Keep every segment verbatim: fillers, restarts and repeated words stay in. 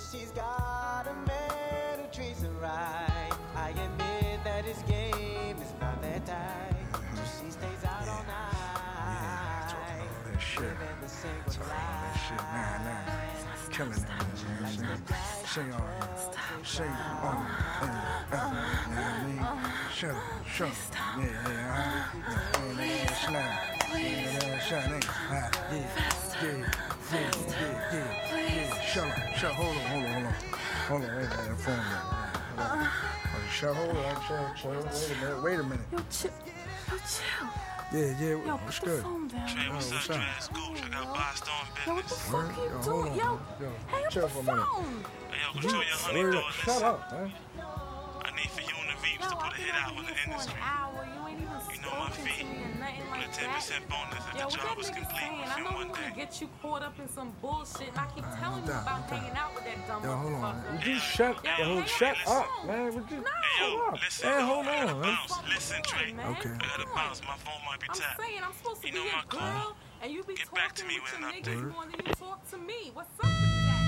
she's got a man who treats her right. I admit that his game is not that tight. So she stays out all night. Yeah, talking all that shit. Talking all that shit. Nah, nah. Killing it. Say all that. Say all that. You know what I mean? Shut up. Shut up. Yeah, yeah, uh-huh. Yeah, yeah, slide. Yeah, shut up. Ah, yeah, yeah, yeah, yeah, yeah, yeah. Shut up. Shut up. Hold on, hold on, hold on. Hold on, wait a minute. Phone me. Shut hold on. Shut, shut. Wait a minute. Wait a minute. Yo, chill. Yo, chill. Yeah, yeah, yo, what's put good? The phone down. Trey, what's, oh, what's up, up? Trey? It's Gooch. I got Boston business. Yo, what the fuck are you Yo, doing? Yo, yo, hang up chill the for a minute. phone. Hey, yo, control your honey, Word though. up. Listen, Shut up, man. I need for you and the Veeps Yo, to put a I've hit been out on the here for industry. an hour. You ain't even You know my spoken fee. to me or nothing Put a like ten that. percent bonus if Yo, the what job that was nigga complete saying? I within know one we day. gonna get you caught up in some bullshit, and I keep Uh, telling you down, about down. hanging out with that dumb Yo, hold on. motherfucker. Would you shut, Yo, yo, hang shut up the up, phone. man? Would you? No. Hey, yo, Hold up. listen. Man, hold I gotta on, man. bounce. Listen, Trey. Man, Okay. I gotta come bounce. on. My phone might be I'm tapped. saying I'm supposed to You be know your my call. girl, and you be Get talking back to me with with your an niggas update. more than you talk to me. What's up with that?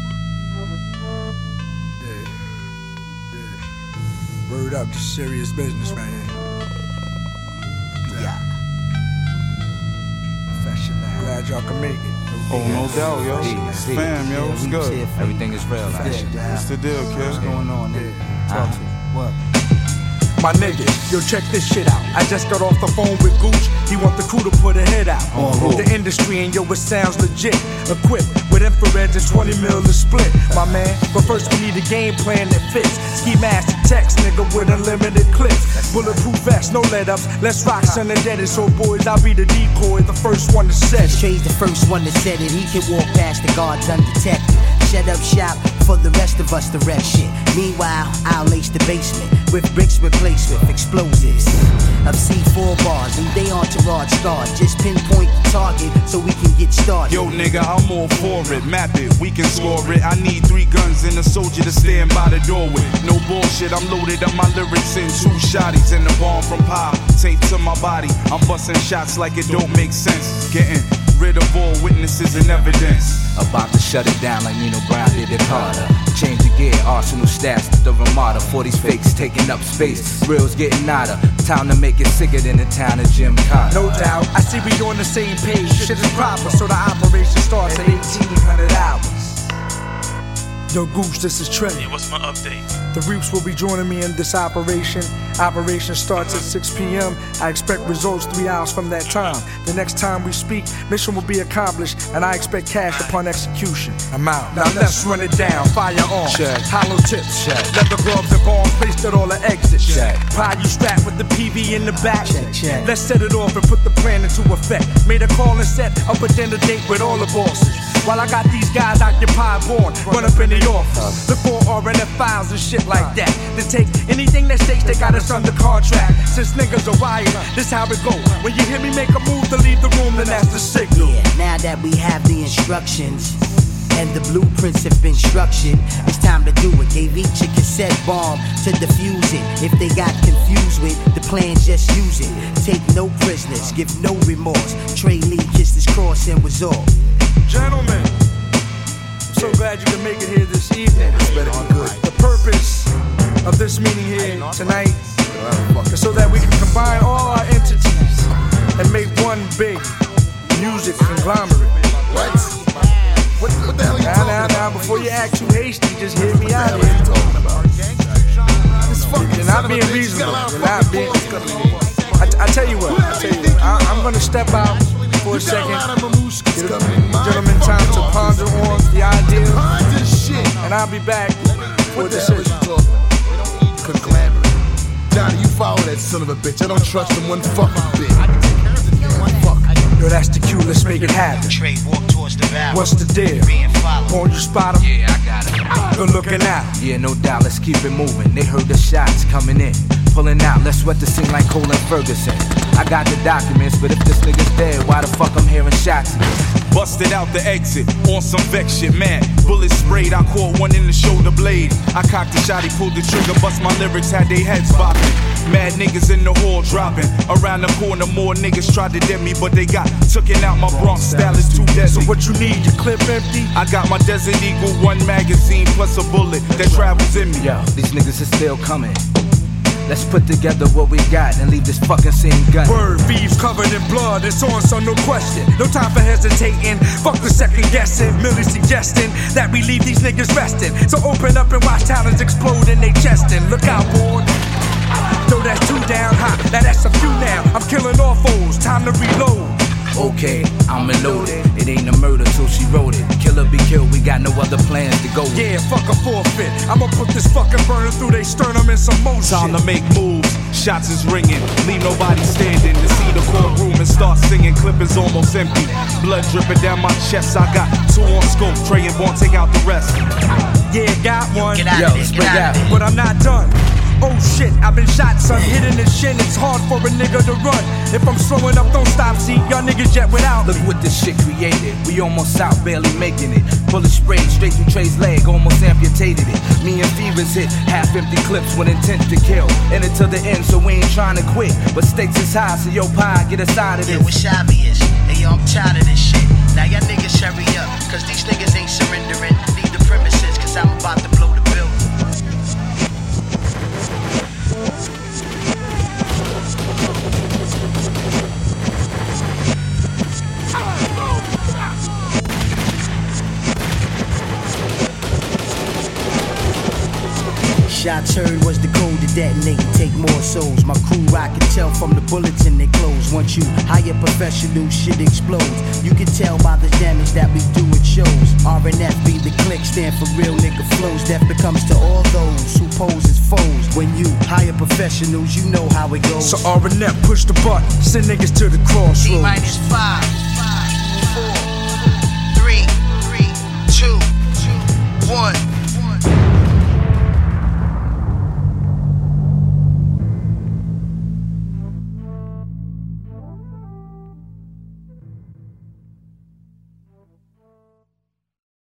Yeah. Yeah. Word up, this is serious business right here. Yeah. Professional. Glad y'all can make it. Oh, no doubt, yo. Peace, peace. Fam, yo, what's good? Everything is real. Like. What's the deal, kid? What's going on, nigga? Talk Uh-huh. to me. What? My nigga, yo, check this shit out. I just got off the phone with Gooch. He want the crew to put a hit out. On who? The industry, and yo, it sounds legit. Equipped with infrareds and twenty mil to split, my man. But first, we need a game plan that fits. Ski mask text, nigga, with unlimited clips. Bulletproof vest, no let ups. Let's rock, son, and dead it. So, boys, I'll be the decoy, the first one to set it. Trey's the first one that said it. He can walk past the guards undetected. Shut up shop for the rest of us to wreck shit. Meanwhile, I'll lace the basement with bricks replaced with explosives of C four bars. And they entourage stars. Just pinpoint the target so we can get started. Yo, nigga, I'm all for it. Map it, we can score it. I need three guns and a soldier to stand by the doorway. No bullshit, I'm loaded up my lyrics in two shotties and the bomb from pop taped to my body. I'm busting shots like it don't make sense. Getting rid of all witnesses and evidence. About to shut it down like Nino Brown did it harder. Change the gear, Arsenal stats, the Ramada. forties fakes taking up space, reals getting nada. Time to make it sicker than the town of Jim Carter. No doubt, I see we on the same page. Shit is proper, so the operation starts at eighteen hundred hours. Yo, Gooch, this is Trey. Yeah, what's my update? The Reaps will be joining me in this operation. Operation starts at six p m I expect results three hours from that time. The next time we speak, mission will be accomplished, and I expect cash upon execution. I'm out. Now let's run it down. Firearms, Check. hollow tips, Check. leather gloves and bombs placed at all the exits. Check. Pride you strapped with the P V in the back. Check, check. Let's set it off and put the plan into effect. Made a call and set up a dinner date with all the bosses. While I got these guys occupied, born, run up in the office. Look for R N F files and shit like that. To take anything that states they got us under contract. Since niggas are wired, this how it go. When you hear me make a move to leave the room, then that's the signal. Yeah, now that we have the instructions and the blueprints have been structured, it's time to do it. Gave each a cassette bomb to defuse it. If they got confused with the plan, just use it. Take no prisoners, give no remorse. Trey Lee kissed his cross and was all. Gentlemen, I'm so glad you can make it here this evening. The purpose of this meeting here tonight is so that we can combine all our entities and make one big music conglomerate. What? What, what the hell are you Now, talking now, about? now, before you act too hasty, just hear me out What the hell are you here. talking about? This fucking You're son not of a being bitch, you reasonable. got a lot of You're not fucking being. balls coming in. I, I tell you what, I tell you what. I, I'm gonna step out for a You got a second. lot of mamushkas Give the coming in. My gentlemen time fucking to office. ponder on the idea, Ponder shit. and I'll be back for What the a hell are you decision. talking about? Conglomerate. Johnny, you follow that son of a bitch. I don't trust him one fucking bit. Fuck. Yo, that's the cue, let's make it happen. Trey, walk towards the barrel. What's the deal? Being followed. Won't you spot him? Yeah, I got it. Good looking out. Yeah, no doubt, let's keep it moving. They heard the shots coming in. Pulling out, let's sweat the scene like Cole and Ferguson. I got the documents, but if this nigga's dead, why the fuck I'm hearing shots? Busted out the exit on some vex shit, man. Bullets sprayed, I caught one in the shoulder blade. I cocked the shot, he pulled the trigger, bust my lyrics, had they heads bopping. Mad niggas in the hall dropping. Around the corner, more niggas tried to dead me, but they got tooken out. My Bronx style is too deadly. deadly. So what you need, your clip empty? I got my Desert Eagle one magazine plus a bullet that travels in me. Yo, these niggas is still coming. Let's put together what we got and leave this fucking scene gun. Word, beefs covered in blood, it's on, so no question. No time for hesitating, fuck the second guessing. Merely suggesting that we leave these niggas resting. So open up and watch talents explode in they chestin'. Look out, boy. Throw that two down hot, now that's a few now. I'm killing all foes, time to reload. Okay, I'm reloaded. It ain't a murder till she wrote it. Killer be killed, we got no other plans to go with. Yeah, fuck a forfeit. I'ma put this fucking burner through they sternum in some motion. Time to make moves, shots is ringing. Leave nobody standing to see the courtroom and start singing. Clip is almost empty. Blood dripping down my chest. I got two on scope. Trey and Vaughn take out the rest. Yeah, got one. Get out Yo, of there, split get out out. of there. But I'm not done. Oh shit, I've been shot, son. Hitting the shin, it's hard for a nigga to run. If I'm slowing up, don't stop, see, y'all niggas jet without Look me. what this shit created. We almost out, barely making it. Bullet sprayed straight through Trey's leg, almost amputated it. Me and Fevers hit half empty clips with intent to kill. In it till the end, so we ain't trying to quit. But stakes is high, so yo, pie, get us out of Yeah, this. what's obvious? Hey, yo, I'm tired of this shit. Now y'all niggas hurry up, cause these niggas ain't surrendering. Leave the premises, cause I'm about to blow the building. Shots heard was the code to detonate and take more souls. My crew, I can tell from the bullets in their clothes. Once you hire professional, shit explodes. You can tell by the damage that we do at shows. R N F be the click, stand for real nigga flows. Death becomes to all those who pose as foes. When you hire professionals, you know how it goes. So R and F push the button, send niggas to the T crossroads. minus five.